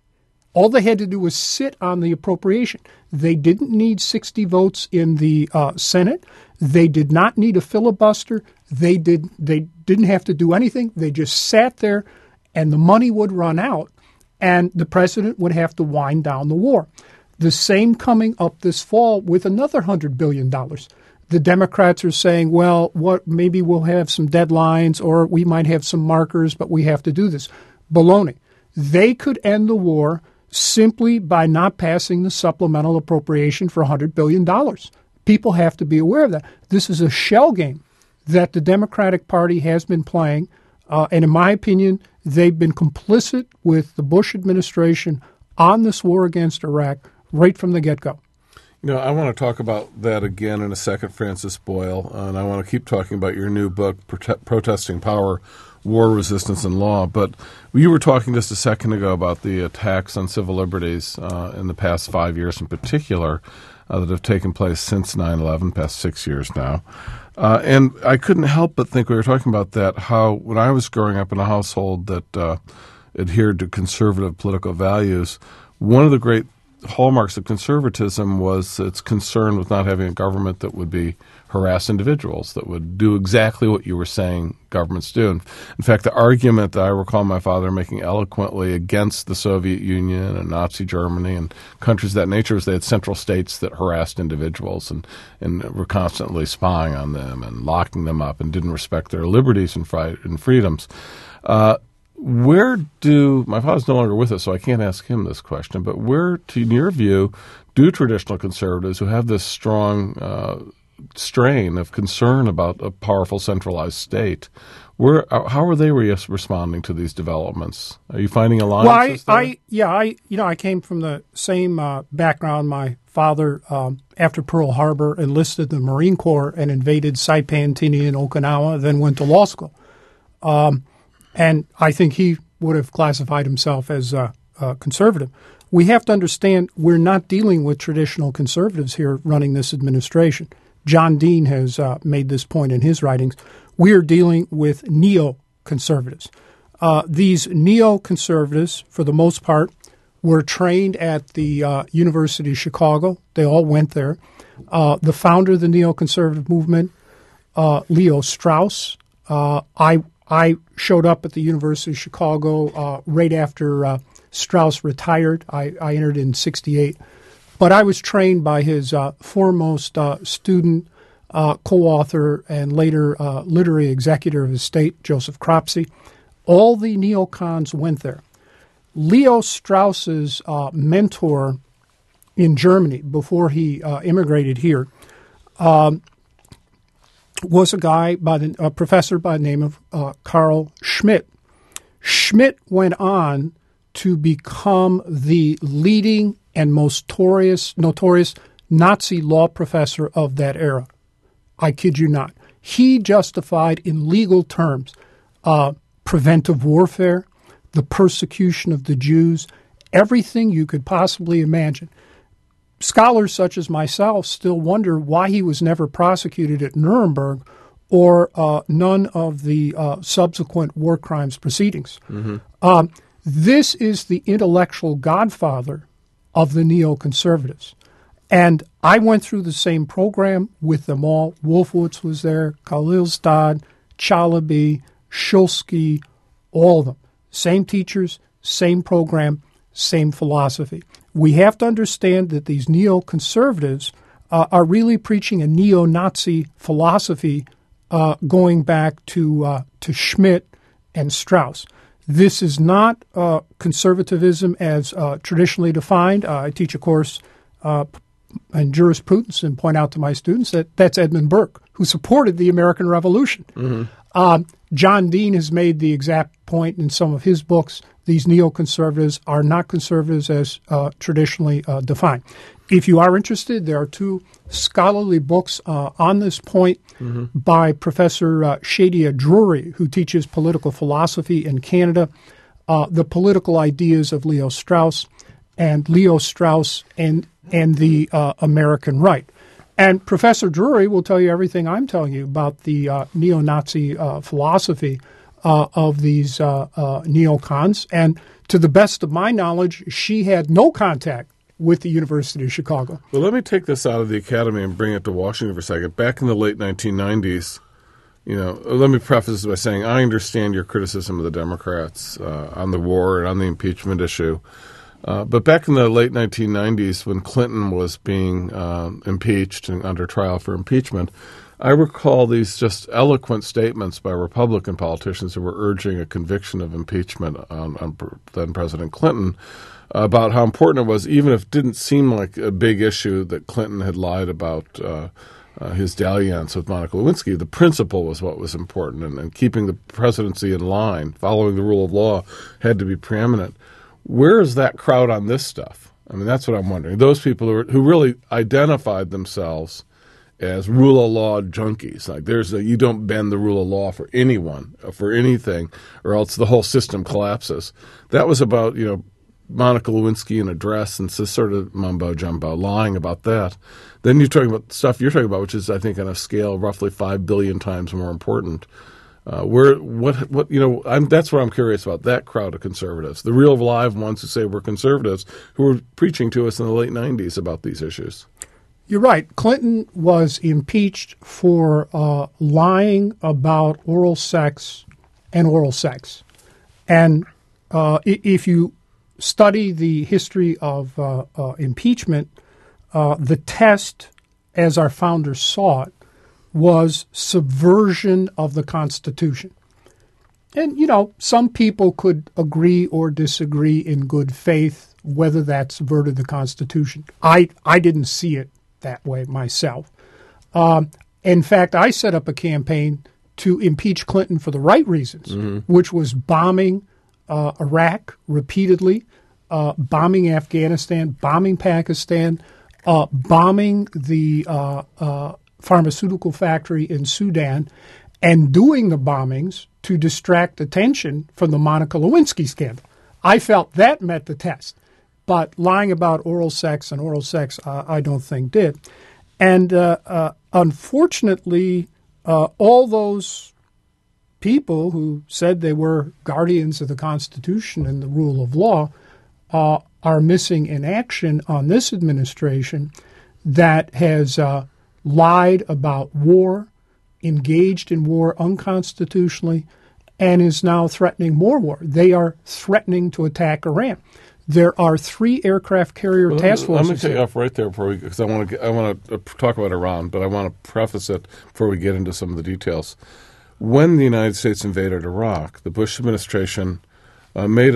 All they had to do was sit on the appropriation. They didn't need 60 votes in the Senate. They did not need a filibuster. They didn't have to do anything. They just sat there, and the money would run out, and the president would have to wind down the war. The same coming up this fall with another $100 billion. The Democrats are saying, well, maybe we'll have some deadlines or we might have some markers, but we have to do this. Baloney. They could end the war simply by not passing the supplemental appropriation for $100 billion. People have to be aware of that. This is a shell game that the Democratic Party has been playing, and in my opinion, they've been complicit with the Bush administration on this war against Iraq right from the get-go. You know, I want to talk about that again in a second, Francis Boyle, and I want to keep talking about your new book, Protesting Power, War, Resistance, and Law. But you were talking just a second ago about the attacks on civil liberties in the past 5 years in particular that have taken place since 9/11, past 6 years now. And I couldn't help but think, we were talking about that, how when I was growing up in a household that adhered to conservative political values, one of the great hallmarks of conservatism was its concern with not having a government that would harass individuals, that would do exactly what you were saying governments do. In fact, the argument that I recall my father making eloquently against the Soviet Union and Nazi Germany and countries of that nature is they had central states that harassed individuals and were constantly spying on them and locking them up and didn't respect their liberties and freedoms. My father's no longer with us, so I can't ask him this question, but where, in your view, do traditional conservatives who have this strong strain of concern about a powerful centralized state, how are they responding to these developments? Are you finding alliances there? I came from the same background. My father, after Pearl Harbor, enlisted the Marine Corps and invaded Saipan, Tinian, Okinawa, then went to law school. And I think he would have classified himself as conservative. We have to understand we're not dealing with traditional conservatives here running this administration. John Dean has made this point in his writings. We are dealing with neoconservatives. These neoconservatives, for the most part, were trained at the University of Chicago. They all went there. The founder of the neoconservative movement, Leo Strauss. I showed up at the University of Chicago right after Strauss retired. I entered in 1968. But I was trained by his foremost student, co-author, and later literary executor of his state, Joseph Cropsey. All the neocons went there. Leo Strauss's mentor in Germany, before he immigrated here, was a professor by the name of Carl Schmitt. Schmitt went on to become the leading and most notorious Nazi law professor of that era. I kid you not. He justified in legal terms preventive warfare, the persecution of the Jews, everything you could possibly imagine. Scholars such as myself still wonder why he was never prosecuted at Nuremberg or none of the subsequent war crimes proceedings. Mm-hmm. This is the intellectual godfather of the neoconservatives. And I went through the same program with them all. Wolfowitz was there, Khalilzad, Chalabi, Shulsky, all of them. Same teachers, same program, same philosophy. We have to understand that these neoconservatives are really preaching a neo-Nazi philosophy going back to Schmitt and Strauss. This is not conservatism as traditionally defined. I teach a course in jurisprudence and point out to my students that that's Edmund Burke, who supported the American Revolution. Mm-hmm. John Dean has made the exact point in some of his books. These neoconservatives are not conservatives as traditionally defined. If you are interested, there are two scholarly books on this point by Professor Shadia Drury, who teaches political philosophy in Canada, The Political Ideas of Leo Strauss, and Leo Strauss and the American Right. And Professor Drury will tell you everything I'm telling you about the neo-Nazi philosophy of these neocons. And to the best of my knowledge, she had no contact with the University of Chicago. Well, let me take this out of the academy and bring it to Washington for a second. Back in the late 1990s, let me preface this by saying I understand your criticism of the Democrats on the war and on the impeachment issue. But back in the late 1990s, when Clinton was being impeached and under trial for impeachment, I recall these just eloquent statements by Republican politicians who were urging a conviction of impeachment on then President Clinton about how important it was, even if it didn't seem like a big issue that Clinton had lied about his dalliance with Monica Lewinsky. The principle was what was important, and keeping the presidency in line, following the rule of law, had to be preeminent. Where is that crowd on this stuff? I mean, that's what I'm wondering. Those people who really identified themselves as rule of law junkies. Like you don't bend the rule of law for anyone, for anything, or else the whole system collapses. That was about, Monica Lewinsky in a dress and this sort of mumbo-jumbo, lying about that. Then you're talking about stuff you're talking about, which is, I think, on a scale roughly 5 billion times more important. That's what I'm curious about, that crowd of conservatives, the real live ones who say we're conservatives, who were preaching to us in the late 90s about these issues. You're right. Clinton was impeached for lying about oral sex and oral sex. And if you study the history of impeachment, the test, as our founders saw it, was subversion of the Constitution. And, some people could agree or disagree in good faith whether that subverted the Constitution. I didn't see it that way myself. In fact, I set up a campaign to impeach Clinton for the right reasons, which was bombing Iraq repeatedly, bombing Afghanistan, bombing Pakistan, bombing the pharmaceutical factory in Sudan, and doing the bombings to distract attention from the Monica Lewinsky scandal. I felt that met the test. But lying about oral sex, I don't think did. And unfortunately, all those people who said they were guardians of the Constitution and the rule of law are missing in action on this administration that has lied about war, engaged in war unconstitutionally, and is now threatening more war. They are threatening to attack Iran. There are 3 aircraft carrier task forces. Let me take you off right there because I want to talk about Iran, but I want to preface it before we get into some of the details. When the United States invaded Iraq, the Bush administration made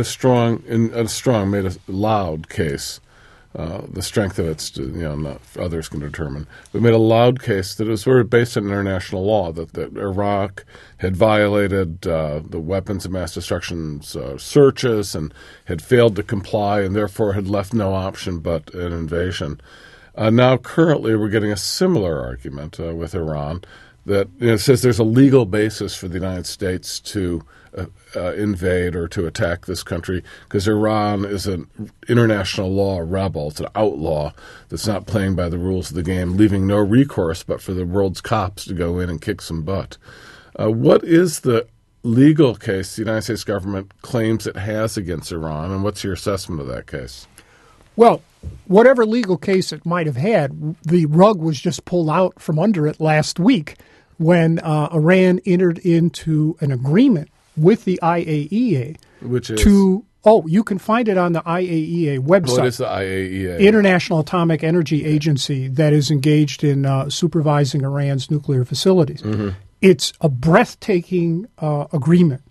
a loud case. The strength of it's, not others can determine. But made a loud case that it was sort of based on international law, that Iraq had violated the weapons of mass destruction searches and had failed to comply and therefore had left no option but an invasion. Now, currently, we're getting a similar argument with Iran that says there's a legal basis for the United States to invade or to attack this country because Iran is an international law rebel. It's an outlaw that's not playing by the rules of the game, leaving no recourse but for the world's cops to go in and kick some butt. What is the legal case the United States government claims it has against Iran, and what's your assessment of that case? Well, whatever legal case it might have had, the rug was just pulled out from under it last week when Iran entered into an agreement with the IAEA. Which is? You can find it on the IAEA website. What is the IAEA? International Atomic Energy Agency that is engaged in supervising Iran's nuclear facilities. Mm-hmm. It's a breathtaking agreement.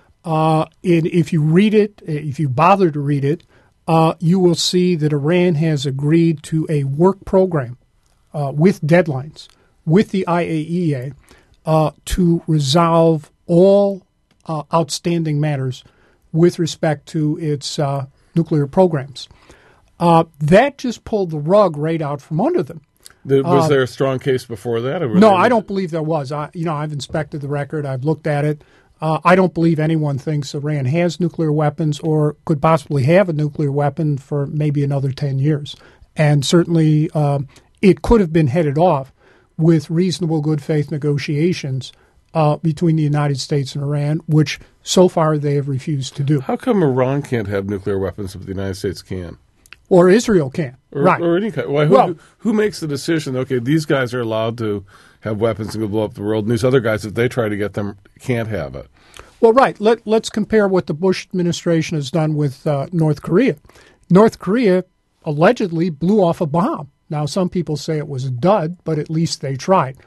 If you read it, if you bother to read it, you will see that Iran has agreed to a work program with deadlines with the IAEA to resolve all outstanding matters with respect to its nuclear programs. That just pulled the rug right out from under them. Was there a strong case before that? No, I don't believe there was. I've inspected the record. I've looked at it. I don't believe anyone thinks Iran has nuclear weapons or could possibly have a nuclear weapon for maybe another 10 years. And certainly it could have been headed off with reasonable good faith negotiations between the United States and Iran, which so far they have refused to do. How come Iran can't have nuclear weapons but the United States can? Or Israel can. Right. Or any kind. Who makes the decision, okay, these guys are allowed to have weapons and go blow up the world, and these other guys, if they try to get them, can't have it? Well, right. Let's compare what the Bush administration has done with North Korea. North Korea allegedly blew off a bomb. Now, some people say it was a dud, but at least they tried.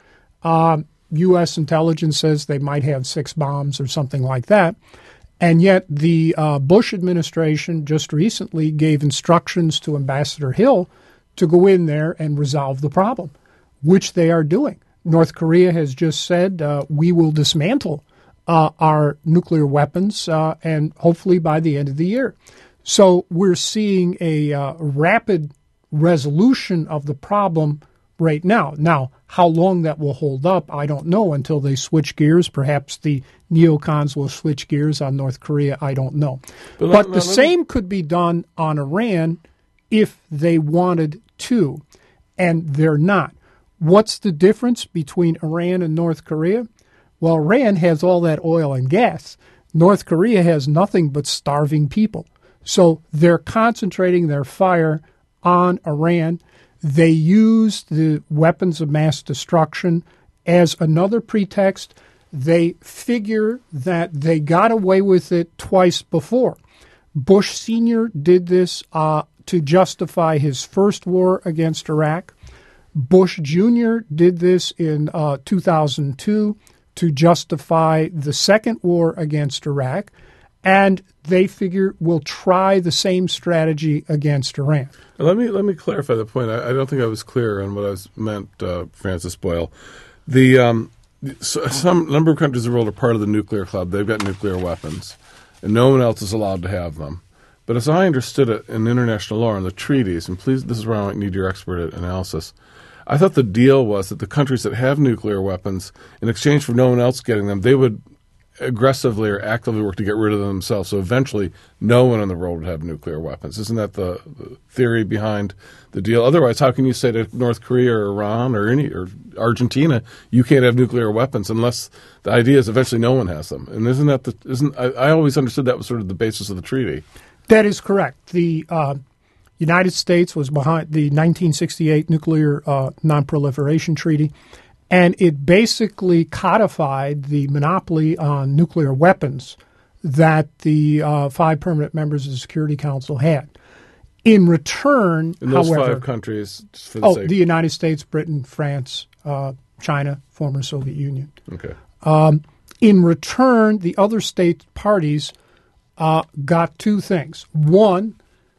U.S. intelligence says they might have 6 bombs or something like that. And yet the Bush administration just recently gave instructions to Ambassador Hill to go in there and resolve the problem, which they are doing. North Korea has just said we will dismantle our nuclear weapons and hopefully by the end of the year. So we're seeing a rapid resolution of the problem right now. Now, how long that will hold up, I don't know until they switch gears. Perhaps the neocons will switch gears on North Korea. I don't know. But the same could be done on Iran if they wanted to, and they're not. What's the difference between Iran and North Korea? Well, Iran has all that oil and gas. North Korea has nothing but starving people. So they're concentrating their fire on Iran. They use the weapons of mass destruction as another pretext. They figure that they got away with it twice before. Bush Sr. did this to justify his first war against Iraq. Bush Jr. did this in 2002 to justify the second war against Iraq. And they figure we'll try the same strategy against Iran. Let me clarify the point. I don't think I was clear on what I meant, Francis Boyle. Some number of countries in the world are part of the nuclear club. They've got nuclear weapons, and no one else is allowed to have them. But as I understood it in international law and the treaties, and please, this is where I might need your expert analysis, I thought the deal was that the countries that have nuclear weapons, in exchange for no one else getting them, they would aggressively or actively work to get rid of them themselves. So eventually, no one in the world would have nuclear weapons. Isn't that the theory behind the deal? Otherwise, how can you say to North Korea or Iran or Argentina, you can't have nuclear weapons unless the idea is eventually no one has them? And I always understood that was sort of the basis of the treaty. That is correct. The United States was behind the 1968 Nuclear Non-Proliferation Treaty, and it basically codified the monopoly on nuclear weapons that the 5 permanent members of the Security Council had. In return, in those however, 5 countries, just for the sake. The United States, Britain, France, China, former Soviet Union. Okay. In return, the other state parties got 2 things. One,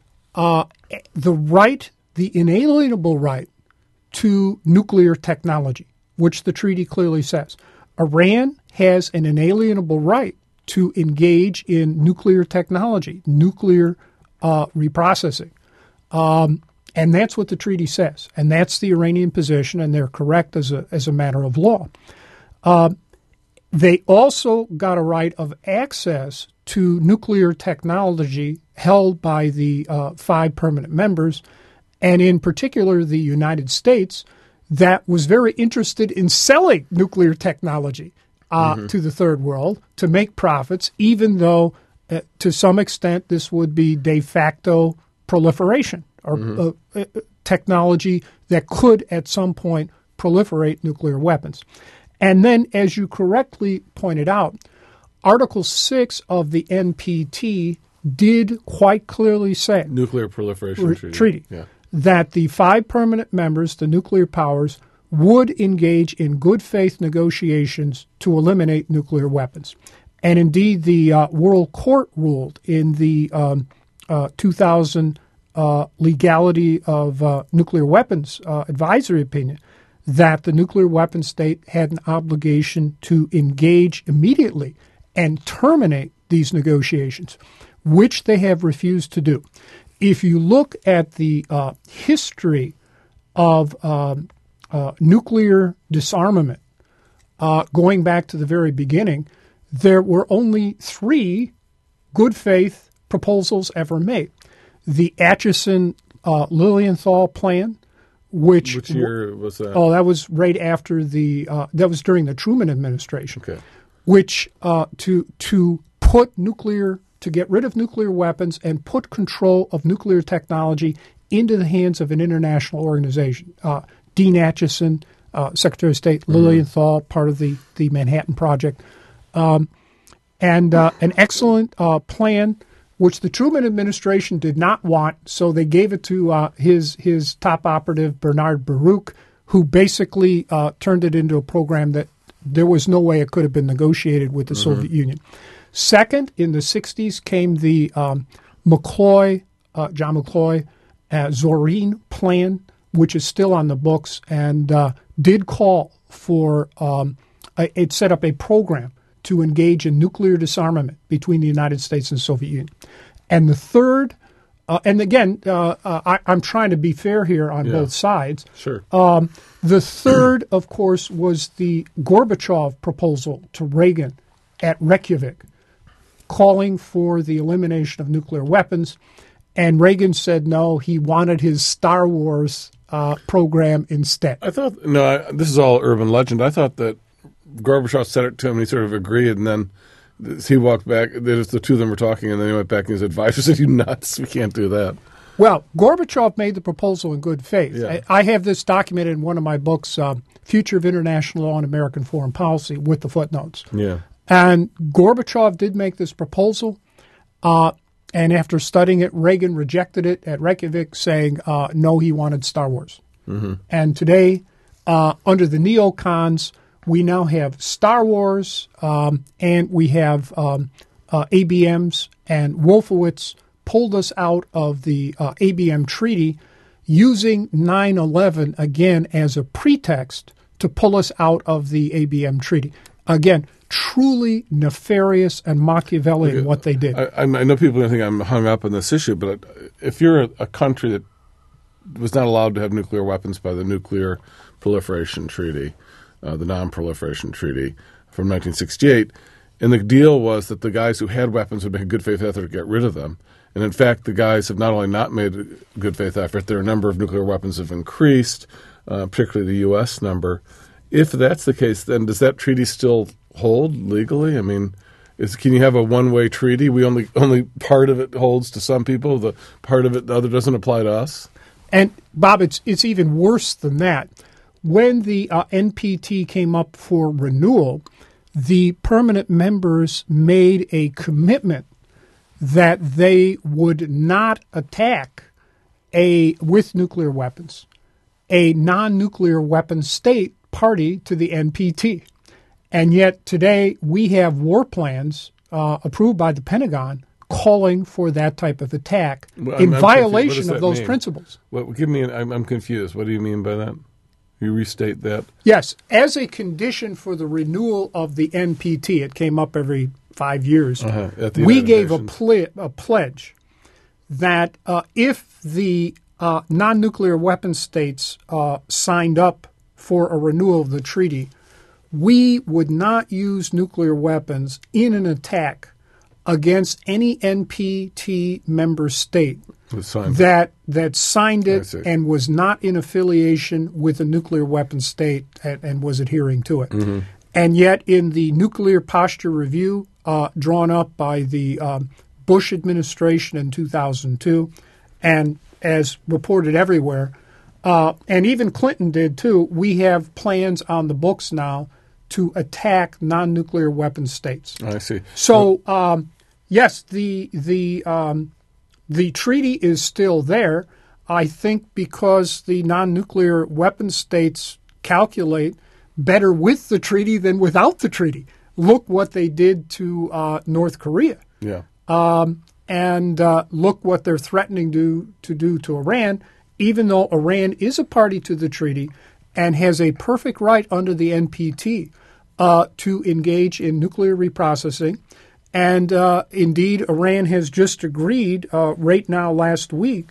the inalienable right to nuclear technology, which the treaty clearly says. Iran has an inalienable right to engage in nuclear technology, nuclear reprocessing. And that's what the treaty says. And that's the Iranian position, and they're correct as a matter of law. They also got a right of access to nuclear technology held by the 5 permanent members, and in particular the United States, that was very interested in selling nuclear technology to the Third World to make profits, even though to some extent this would be de facto proliferation or technology that could at some point proliferate nuclear weapons. And then, as you correctly pointed out, Article 6 of the NPT did quite clearly say Nuclear Proliferation Treaty that the 5 permanent members, the nuclear powers, would engage in good faith negotiations to eliminate nuclear weapons. And indeed, the World Court ruled in the 2000 legality of nuclear weapons advisory opinion that the nuclear weapon state had an obligation to engage immediately and terminate these negotiations, which they have refused to do. If you look at the history of nuclear disarmament, going back to the very beginning, there were only 3 good faith proposals ever made. The Acheson-Lilienthal plan, which year was that? Oh, that was right after that was during the Truman administration. Okay. Which to get rid of nuclear weapons and put control of nuclear technology into the hands of an international organization. Dean Acheson, Secretary of State, Lilienthal, part of the Manhattan Project, and an excellent plan which the Truman administration did not want, so they gave it to his top operative, Bernard Baruch, who basically turned it into a program that there was no way it could have been negotiated with the Soviet Union. Second, in the 60s came the John McCloy, Zorin plan, which is still on the books and did call for, it set up a program to engage in nuclear disarmament between the United States and the Soviet Union. And the third, and again, I'm trying to be fair here on both sides. Sure. The third, of course, was the Gorbachev proposal to Reagan at Reykjavik, calling for the elimination of nuclear weapons. And Reagan said no, he wanted his Star Wars program instead. I thought, this is all urban legend. I thought that Gorbachev said it to him and he sort of agreed, and then he walked back. There's the 2 of them were talking, and then he went back and his advisor said, "You nuts, we can't do that." Well, Gorbachev made the proposal in good faith. Yeah. I have this documented in one of my books, Future of International Law and American Foreign Policy, with the footnotes. Yeah. And Gorbachev did make this proposal, and after studying it, Reagan rejected it at Reykjavik, saying no, he wanted Star Wars. And today, under the neocons, we now have Star Wars, and we have ABMs, and Wolfowitz pulled us out of the ABM treaty using 9/11 again as a pretext to pull us out of the ABM treaty. Again, truly nefarious and Machiavellian what they did. I know people are going to think I'm hung up on this issue, but if you're a country that was not allowed to have nuclear weapons by the Nuclear Proliferation Treaty, the Non-Proliferation Treaty from 1968, And the deal was that the guys who had weapons would make a good faith effort to get rid of them. And in fact, the guys have not only not made a good faith effort, their number of nuclear weapons have increased, particularly the U.S. number. If that's the case, then does that treaty still hold legally? I mean, can you have a one-way treaty? We only part of it holds to some people, the part of it the other doesn't apply to us? And, Bob, it's even worse than that. When the NPT came up for renewal, the permanent members made a commitment that they would not attack with nuclear weapons a non-nuclear weapon state party to the NPT. And yet today we have war plans approved by the Pentagon calling for that type of attack in violation of those principles. I'm confused. What do you mean by that? You restate that? Yes. As a condition for the renewal of the NPT, it came up every 5 years, we gave a pledge that if the non-nuclear weapon states signed up for a renewal of the treaty, we would not use nuclear weapons in an attack against any NPT member state that signed it and was not in affiliation with a nuclear weapon state and was adhering to it. Mm-hmm. And yet in the nuclear posture review drawn up by the Bush administration in 2002, and as reported everywhere, and even Clinton did too, we have plans on the books now to attack non-nuclear weapon states. I see. So, yes, the treaty is still there. I think because the non-nuclear weapon states calculate better with the treaty than without the treaty. Look what they did to North Korea. Yeah. And look what they're threatening to do to Iran, even though Iran is a party to the treaty and has a perfect right under the NPT to engage in nuclear reprocessing. And indeed, Iran has just agreed recently,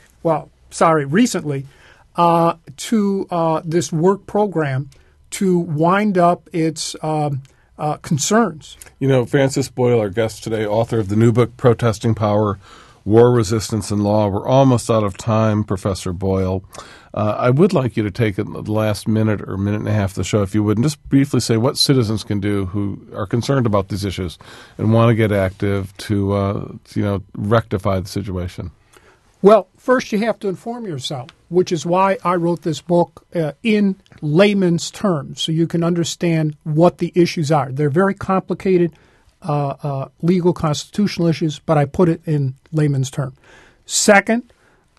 to this work program to wind up its concerns. You know, Francis Boyle, our guest today, author of the new book, Protesting Power, War, Resistance, and Law. We're almost out of time, Professor Boyle. I would like you to take the last minute or minute and a half of the show, if you would, and just briefly say what citizens can do who are concerned about these issues and want to get active to rectify the situation. Well, first you have to inform yourself, which is why I wrote this book in layman's terms, so you can understand what the issues are. They're very complicated legal constitutional issues, but I put it in layman's terms. Second,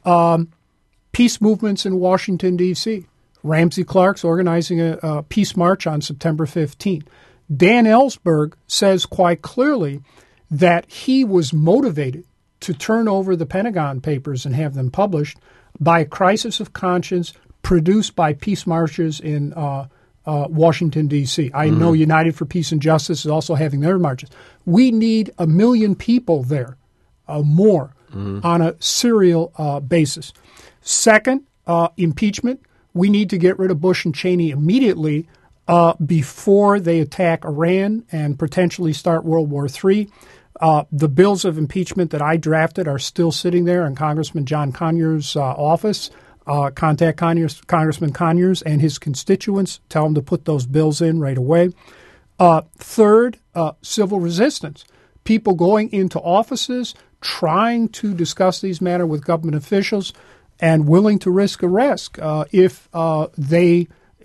peace movements in Washington, D.C. Ramsey Clark's organizing a peace march on September 15th. Dan Ellsberg says quite clearly that he was motivated to turn over the Pentagon Papers and have them published by a crisis of conscience produced by peace marches in Washington, D.C. I know United for Peace and Justice is also having their marches. We need 1 million people there, more, on a serial basis. Second, impeachment. We need to get rid of Bush and Cheney immediately before they attack Iran and potentially start World War III. The bills of impeachment that I drafted are still sitting there in Congressman John Conyers' office. Contact Congressman Conyers and his constituents. Tell them to put those bills in right away. Third, civil resistance. People going into offices, trying to discuss these matters with government officials, and willing to risk arrest if they,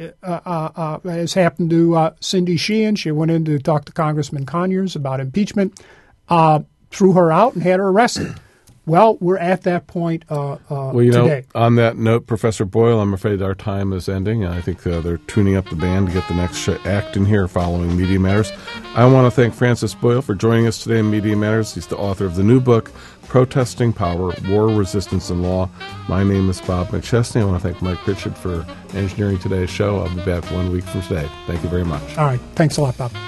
as happened to Cindy Sheehan, she went in to talk to Congressman Conyers about impeachment, threw her out and had her arrested. Well, we're at that point today. On that note, Professor Boyle, I'm afraid our time is ending. I think they're tuning up the band to get the next act in here following Media Matters. I want to thank Francis Boyle for joining us today in Media Matters. He's the author of the new book, Protesting Power, War, Resistance, and Law. My name is Bob McChesney. I want to thank Mike Richard for engineering today's show. I'll be back 1 week from today. Thank you very much. All right. Thanks a lot, Bob.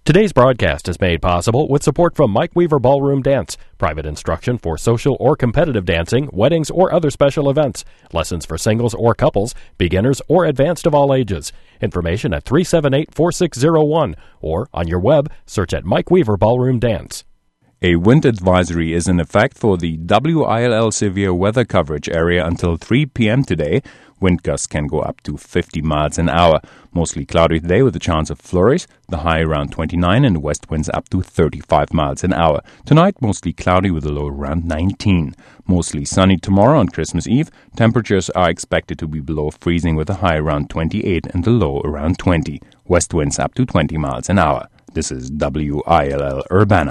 Today's broadcast is made possible with support from Mike Weaver Ballroom Dance, private instruction for social or competitive dancing, weddings, or other special events, lessons for singles or couples, beginners or advanced of all ages. Information at 378-4601 or on your web, search at Mike Weaver Ballroom Dance. A wind advisory is in effect for the WILL severe weather coverage area until 3 p.m. today. Wind gusts can go up to 50 miles an hour. Mostly cloudy today with a chance of flurries. The high around 29 and west winds up to 35 miles an hour. Tonight, mostly cloudy with a low around 19. Mostly sunny tomorrow on Christmas Eve. Temperatures are expected to be below freezing with a high around 28 and a low around 20. West winds up to 20 miles an hour. This is WILL Urbana.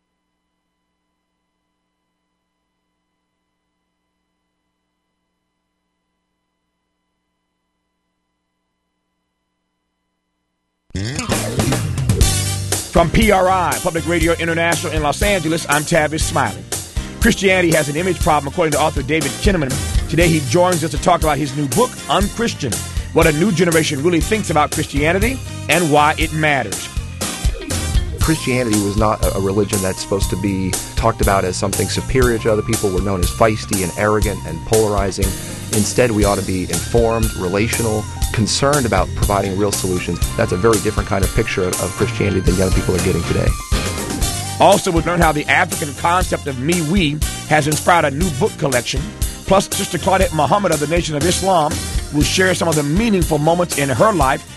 From PRI, Public Radio International in Los Angeles, I'm Tavis Smiley. Christianity has an image problem, according to author David Kinnaman. Today he joins us to talk about his new book, Unchristian, what a new generation really thinks about Christianity and why it matters. Christianity was not a religion that's supposed to be talked about as something superior to other people. We're known as feisty and arrogant and polarizing. Instead, we ought to be informed, relational, concerned about providing real solutions. That's a very different kind of picture of Christianity than young people are getting today. Also, we'll learn how the African concept of me-we has inspired a new book collection. Plus, Sister Claudette Muhammad of the Nation of Islam will share some of the meaningful moments in her life